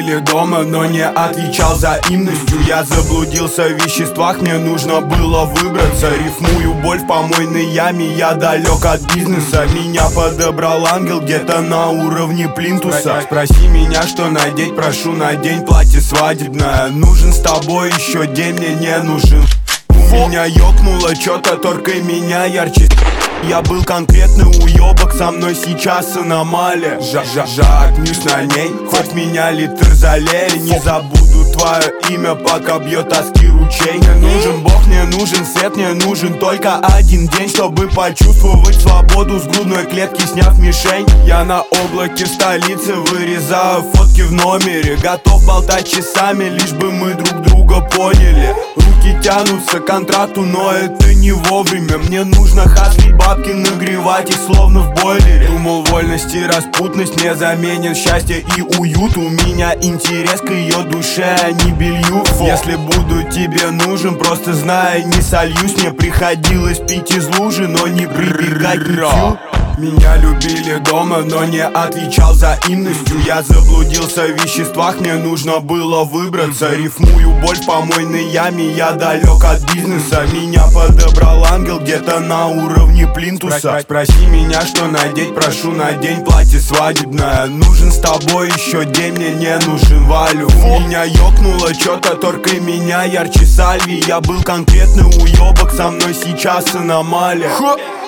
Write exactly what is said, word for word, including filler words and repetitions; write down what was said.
любили дома, но не отвечал взаимностью. Я заблудился в веществах, мне нужно было выбраться. Рифмую боль в помойной яме, я далек от бизнеса. Меня подобрал ангел где-то на уровне плинтуса. Спроси меня, что надеть, прошу, надень платье свадебное. Нужен с тобой еще день, мне не нужен. Меня ёкнуло чё-то, только меня ярче. Я был конкретный уёбок, со мной сейчас аномалия. Жа-жа-жакнюсь на ней, хоть меня литр залей. Не забуду твое имя, пока бьет тоски ручей. Мне нужен Бог, мне нужен свет, мне нужен только один день, чтобы почувствовать свободу с грудной клетки, сняв мишень. Я на облаке столицы вырезаю фотки в номере. Готов болтать часами, лишь бы мы друг друга поняли. Руки тянутся к контракту, но это не вовремя. Мне нужно хаслить бабки, нагревать их словно в бойлере. Думал, вольность и распутность мне заменят счастье и уют. У меня интерес к ее душе, а не белью. Если буду тебе нужен, просто знай, не сольюсь. Мне приходилось пить из лужи, но не прибегать к питью. Меня любили дома, но не отвечал взаимностью. Я заблудился в веществах, мне нужно было выбраться. Рифмую боль в помойной яме, я далек от бизнеса. Меня подобрал ангел где-то на уровне плинтуса. Спроси меня, что надеть, прошу, надень платье свадебное. Нужен с тобой еще день, мне не нужен валю. Меня ёкнуло чё-то, только меня ярче сальви. Я был конкретный уёбок, со мной сейчас аномалия.